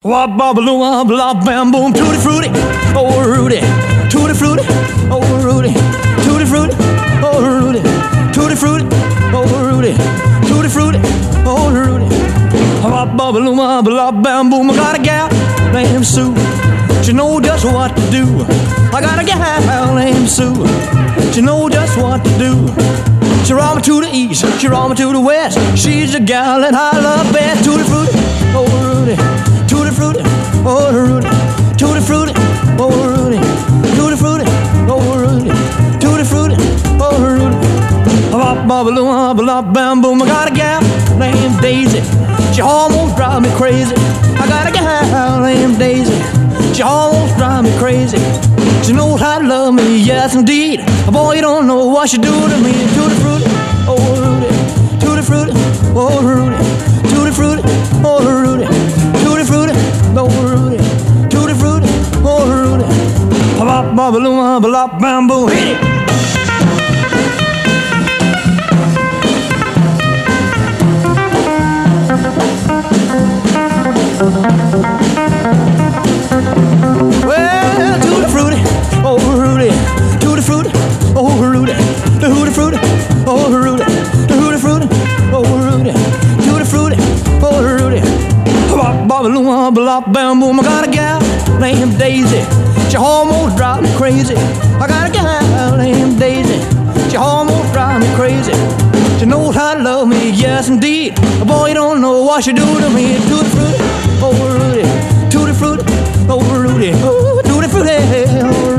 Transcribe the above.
Wop bobble wop blah bam boom tutti frutti, oh Rudy, tutti frutti, oh Rudy, tutti frutti, oh Rudy, tutti frutti, oh Rudy, tutti frutti, oh Rudy. Wop bobble wop blah bam boom. I got a gal named Sue, she knows just what to do. I got a gal named Sue, she knows just what to do. She roll me to the east, she roll me to the west. She's the gal that I love best. Tutti frutti, oh Rudy, tutti frutti, oh Rudy, tutti frutti, oh Rudy, tutti frutti, oh Rudy, tutti frutti, oh Rudy. Bop bobble bop bam boom. I got a gal named Daisy, she almost drives me crazy. I got a gal named Daisy, she almost drives me crazy. She knows how to love me, yes indeed. Boy, you don't know what she do to me. Tutti frutti, oh Rudy, tutti frutti, oh Rudy, tutti frutti, oh Rudy, tutti frutti, oh Rudy, tutti frutti, oh Rudy. Bop bobble bop bam boom. Hit it. Well, tutti frutti, oh Rudy, tutti frutti, oh Rudy, tutti frutti, oh Rudy, tutti frutti, oh Rudy, tutti frutti, oh Rudy. Bop bobble bop bam boom. I got a gal named Daisy, she almost drives me crazy. I got a gal named Daisy, she almost drives me crazy. She knows how to love me, yes indeed. Boy, you don't know what she do to me. Tutti frutti, oh Rudy, tutti frutti, oh Rudy, oh tutti frutti, oh